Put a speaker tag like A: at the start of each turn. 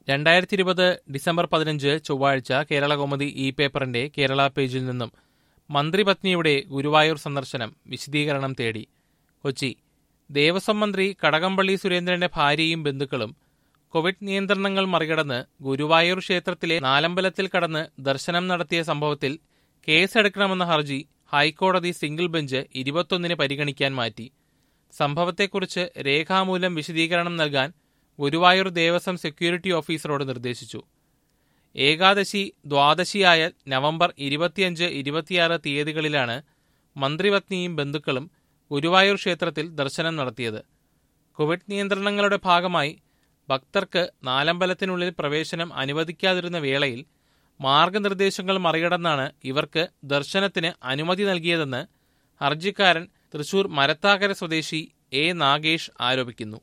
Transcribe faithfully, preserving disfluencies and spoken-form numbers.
A: രണ്ടായിരത്തി ഇരുപത് ഡിസംബർ പതിനഞ്ച് ചൊവ്വാഴ്ച കേരളകൗമുദി ഇ പേപ്പറിന്റെ കേരള പേജിൽ നിന്നും മന്ത്രിപത്നിയുടെ ഗുരുവായൂർ സന്ദർശനം വിശദീകരണം തേടി. കൊച്ചി. ദേവസ്വം മന്ത്രി കടകംപള്ളി സുരേന്ദ്രന്റെ ഭാര്യയും ബന്ധുക്കളും കോവിഡ് നിയന്ത്രണങ്ങൾ മറികടന്ന് ഗുരുവായൂർ ക്ഷേത്രത്തിലെ നാലമ്പലത്തിൽ കടന്ന് ദർശനം നടത്തിയ സംഭവത്തിൽ കേസെടുക്കണമെന്ന ഹർജി ഹൈക്കോടതി സിംഗിൾ ബെഞ്ച് ഇരുപത്തൊന്നിന് പരിഗണിക്കാൻ മാറ്റി. സംഭവത്തെക്കുറിച്ച് രേഖാമൂലം വിശദീകരണം നൽകാൻ ഗുരുവായൂർ ദേവസ്വം സെക്യൂരിറ്റി ഓഫീസറോട് നിർദ്ദേശിച്ചു. ഏകാദശി ദ്വാദശിയായ നവംബർ ഇരുപത്തിയഞ്ച് ഇരുപത്തിയാറ് തീയതികളിലാണ് മന്ത്രിപത്നിയും ബന്ധുക്കളും ഗുരുവായൂർ ക്ഷേത്രത്തിൽ ദർശനം നടത്തിയത്. കോവിഡ് നിയന്ത്രണങ്ങളുടെ ഭാഗമായി ഭക്തർക്ക് നാലമ്പലത്തിനുള്ളിൽ പ്രവേശനം അനുവദിക്കാതിരുന്ന വേളയിൽ മാർഗനിർദ്ദേശങ്ങൾ മറികടന്നാണ് ഇവർക്ക് ദർശനത്തിന് അനുമതി നൽകിയതെന്ന് ഹർജിക്കാരൻ തൃശൂർ മരത്താക്കര സ്വദേശി എ നാഗേഷ് ആരോപിക്കുന്നു.